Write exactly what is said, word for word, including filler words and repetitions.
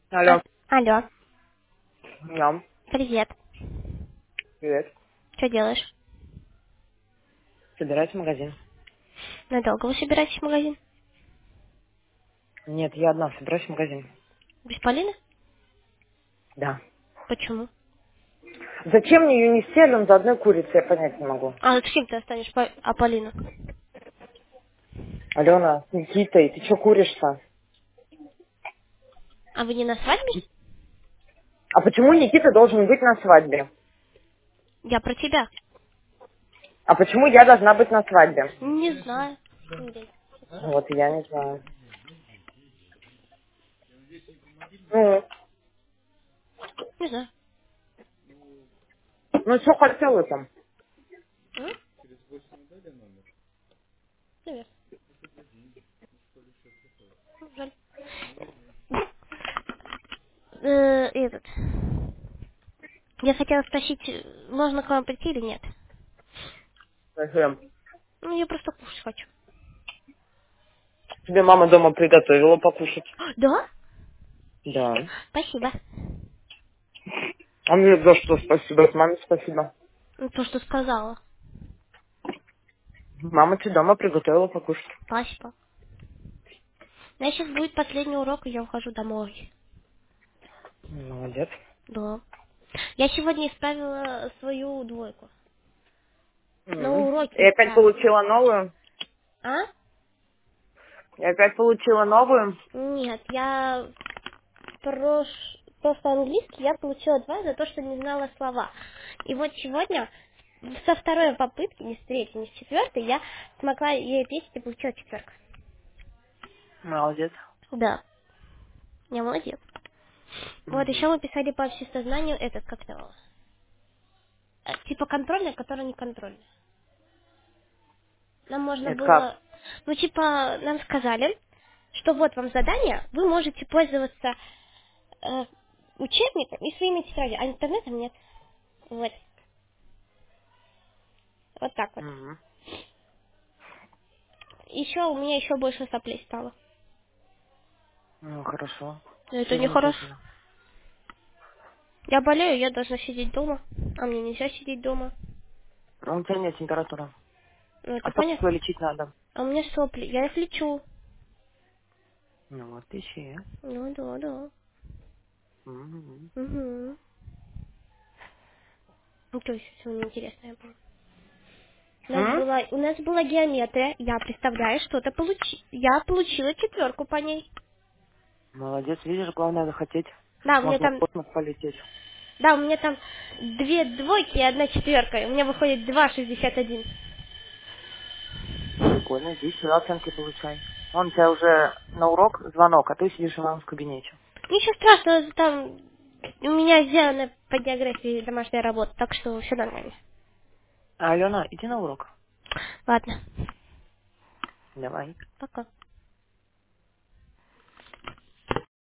Алло. А- Алло, Да. привет. Привет. Что делаешь? Собираюсь в магазин. Надолго вы собираетесь в магазин? Нет, я одна собираюсь в магазин. Без Полины? Да. Почему? Зачем мне ее нести, Ален, за одной курицей, я понять не могу. А вот с кем ты останешь, По- а Полину? Алена, с Никитой, ты что куришь-то? А вы не на свадьбе? А почему Никита должен быть на свадьбе? Я про тебя. А почему я должна быть на свадьбе? Не знаю. Блин, Вот, я не знаю. Ну, Не знаю. ну что хотела там? М? Наверное. Ну, жаль. Э, этот. Я хотела спросить, э, можно к вам прийти или нет? Зачем? Ну, я просто кушать хочу. Тебе мама дома приготовила покушать. Да? Да. Спасибо. А мне за что спасибо? От маме спасибо. Ну, то, что сказала. Мама тебе дома приготовила покушать. Спасибо. У меня сейчас будет последний урок, и я ухожу домой. Молодец. Да. Я сегодня исправила свою двойку. На М. И уроке опять исправила. получила новую? А? Я опять получила новую? Нет, я прош... просто английский я получила два за то, что не знала слова. И вот сегодня со второй попытки, не с третьей, не с четвертой, я смогла ей ответить и получила четверку. Молодец. Да, я молодец. Вот Мгм. еще мы писали по обществознанию этот, как его, э, типа контрольная, которая не контрольная. Нам можно Это как? было, ну типа нам сказали, что вот вам задание, вы можете пользоваться э, учебником и своими тетрадями, а интернетом нет. Вот, вот так вот. Мгм. Еще у меня еще больше соплей стало. Ну, хорошо. Но это нехорошо. Замечательно. Я болею, я должна сидеть дома, а мне нельзя сидеть дома. Ну, у тебя нет температуры. Ну А это сопли понятно. свои лечить надо. А у меня сопли, я их лечу. Ну, вот ищи. Ну да, да. Мгм. Угу. Ну то есть сегодня интересное было. У нас М? была, у нас была геометрия, я представляю, что-то получи, я получила четверку по ней. Молодец, видишь, главное захотеть. Да, у меня Можно в там, космос полететь. да, у меня там две двойки и одна четверка. У меня выходит два шестьдесят один. Прикольно, иди сюда оценки получай. Он у тебя уже на урок звонок, а ты сидишь в моем кабинете. Ничего страшного, там у меня сделана по географии домашняя работа, так что все нормально. А, Алена, иди на урок. Ладно, Давай. пока.